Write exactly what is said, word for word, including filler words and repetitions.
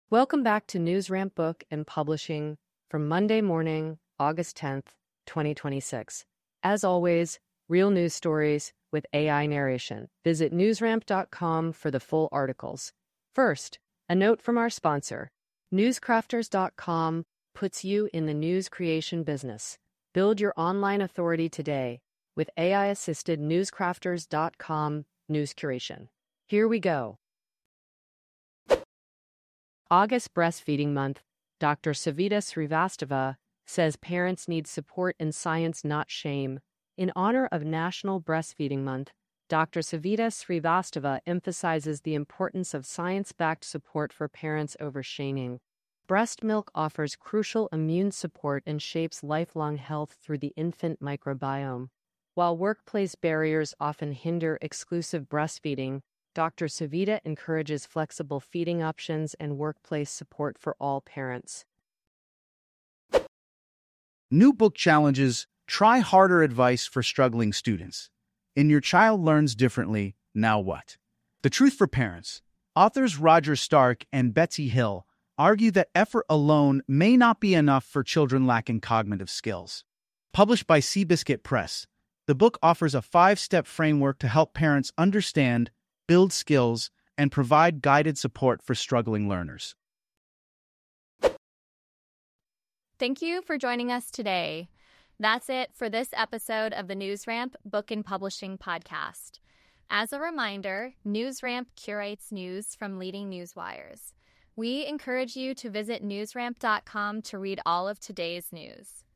Welcome back to NewsRamp Book and Publishing from Monday morning, August tenth, twenty twenty-six. As always, real news stories with A I narration. Visit newsramp dot com for the full articles. First, a note from our sponsor. newscrafters dot com puts you in the news creation business. Build your online authority today with A I-assisted newscrafters dot com news curation. Here we go. August Breastfeeding Month. Doctor Savita Srivastava says parents need support in science, not shame. In honor of National Breastfeeding Month, Doctor Savita Srivastava emphasizes the importance of science-backed support for parents over shaming. Breast milk offers crucial immune support and shapes lifelong health through the infant microbiome. While workplace barriers often hinder exclusive breastfeeding, Doctor Savita encourages flexible feeding options and workplace support for all parents. New book challenges. Try harder advice for struggling students. In Your Child Learns Differently, Now What? The Truth for Parents. Authors Roger Stark and Betsy Hill argue that effort alone may not be enough for children lacking cognitive skills. Published by Seabiscuit Press, the book offers a five-step framework to help parents understand, build skills, and provide guided support for struggling learners. Thank you for joining us today. That's it for this episode of the NewsRamp Book and Publishing Podcast. As a reminder, NewsRamp curates news from leading newswires. We encourage you to visit newsramp dot com to read all of today's news.